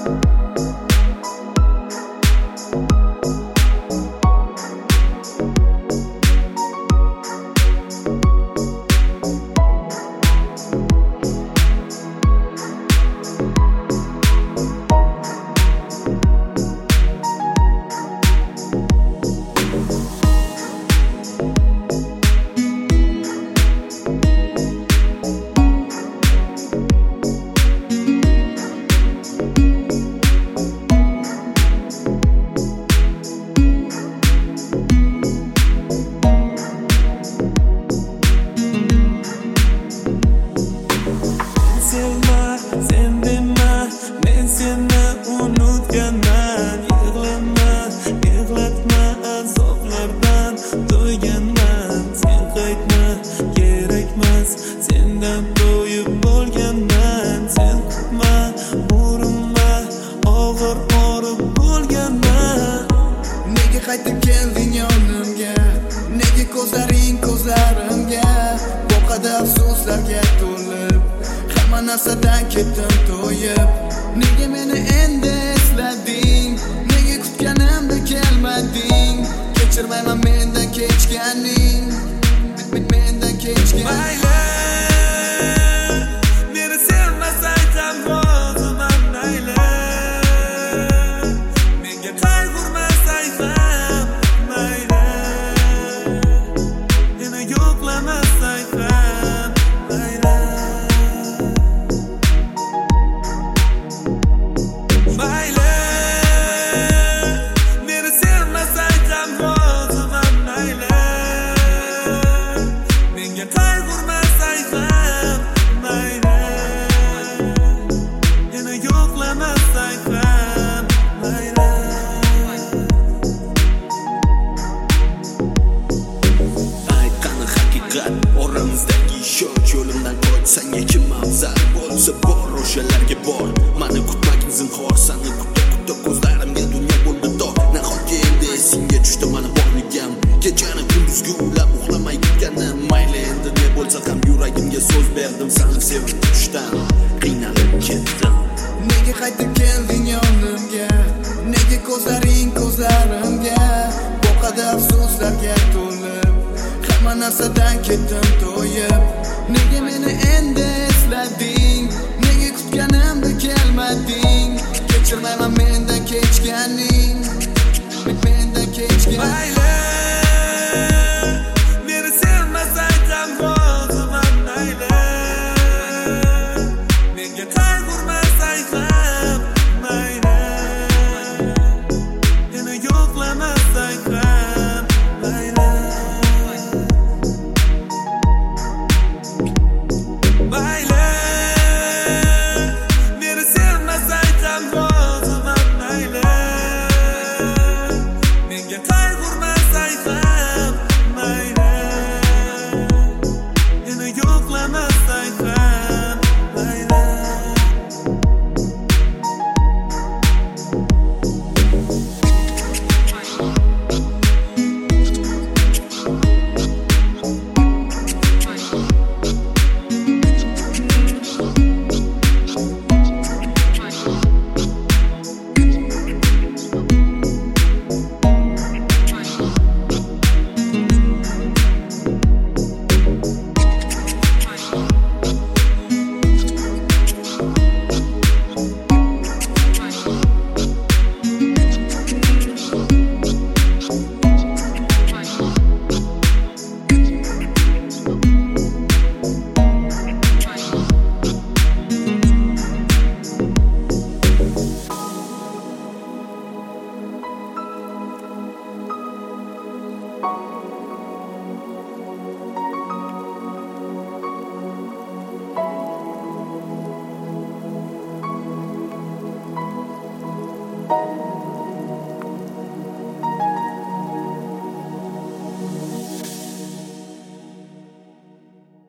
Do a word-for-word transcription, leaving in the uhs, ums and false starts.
Qaytib kelding yonimga, nega ko'zlaring ko'zlarimga bu qadar afsuslarga to'lib, hamma narsadan ketdim to'yib. Nega meni endi eslading, nega kutganimda kelmading? Kechirmayman mendan kechganing, mendan kechganing. Mayli, meni sevmasang ham roziman, mayli. Menga qayg'urmasang ham mayli, yana yo'qlamasang ham mayli. Mayli, meni sevmasang ham roziman, mayli. Menga qayg'urmasang ham mayli, yana yo'qlamasang ham mayli. Aytgani haqiqat, oramizdagi ishonch, yo'limdan qochsang kim afzal bo'lsa bor, o'shalarga bor. Mani kutmagin zinhor, seni kutib kutib ko'zlarimga dunyo bo'ldi dor. Nahotki endi esingga tushdi mani borligim, kechani kunduzgi uxlab uxlamay kutganim. Mayli endi ne bo'lsa ham yuragimga so'z berdim, seni sevib tushdan qiynalib ketdim. Nega qaytib kelding yonimga, nega ko'zlaring ko'zlarimga bu qadar afsuslarga to'lib, hamma narsadan ketdim to'yib. Nega meni endi eslading, nega kutganimda kelmading? Kechirmayman